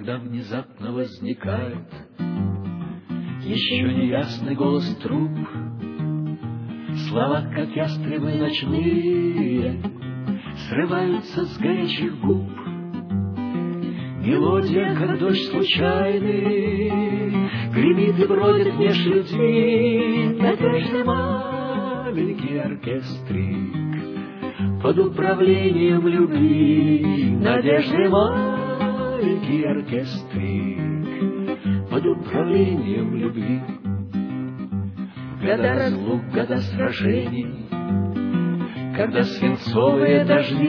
когда внезапно возникает еще неясный голос труб. Слова, как ястребы ночные, срываются с горячих губ. Мелодия, как дождь случайный, гремит и бродит меж людьми. Надежный маленький оркестрик под управлением любви. Надежный маленький оркестрик под управлением любви. Года разлук, года сражений, когда свинцовые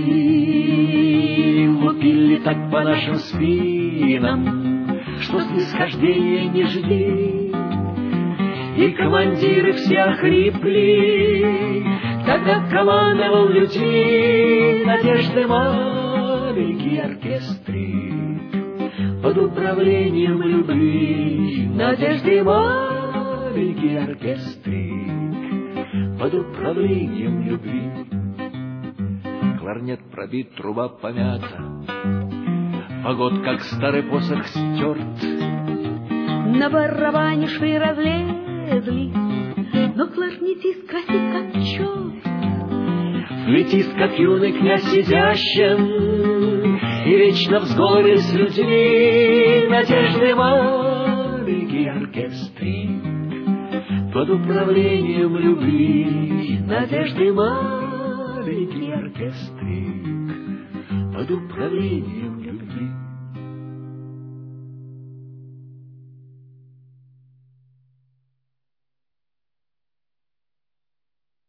дожди лупили так по нашим спинам, что снисхождения не жди. И командиры все охрипли, тогда командовал людьми. Надежды маленький оркестрик под управлением любви. Надежды маленький оркестрик под управлением любви. Кларнет пробит, труба помята, погод, как старый посох, стерт. На барабане швы разлезли, но кларнетист красив как черт. Флейтист, как юный князь сидящим, и вечно в сговоре с людьми. Надежды маленький оркестрик под управлением любви. Надежды маленький оркестрик под управлением